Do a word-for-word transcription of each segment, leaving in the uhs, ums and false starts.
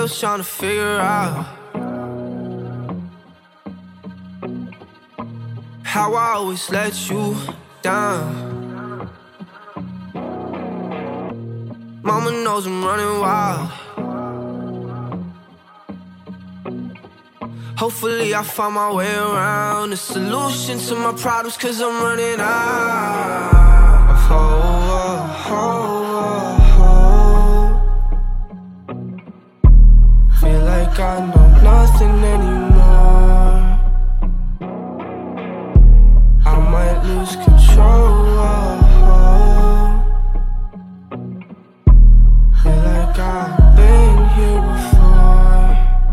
still trying to figure out how I always let you down. Mama knows I'm running wild. Hopefully I find my way around the solution to my problems, cause I'm running out of hope, hope, hope. Feel like I know nothing anymore. I might lose control. Feel like I've been here before.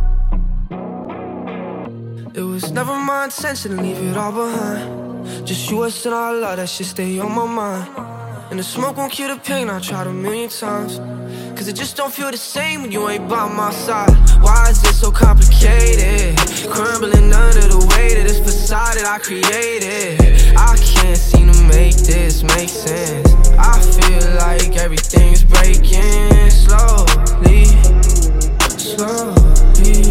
It was never my intention to leave it all behind. Just you, us, and our love, that shit stay on my mind. And the smoke won't kill the pain, I tried a million times. Cause it just don't feel the same when you ain't by my side. Why is it so complicated? Crumbling under the weight of this facade that I created. I can't seem to make this make sense. I feel like everything's breaking slowly, slowly,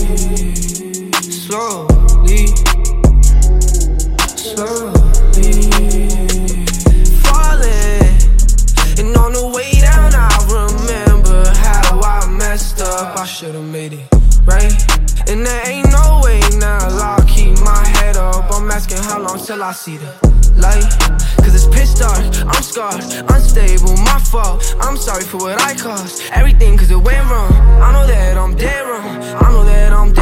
slowly, slowly, falling. And on the way down I remember how I messed up. I should've made it right, and there ain't no way now I'll keep my head up. I'm asking how long till I see the light, cause it's pitch dark, I'm scarred, unstable, my fault. I'm sorry for what I caused, everything cause it went wrong. I know that I'm dead wrong, I know that I'm dead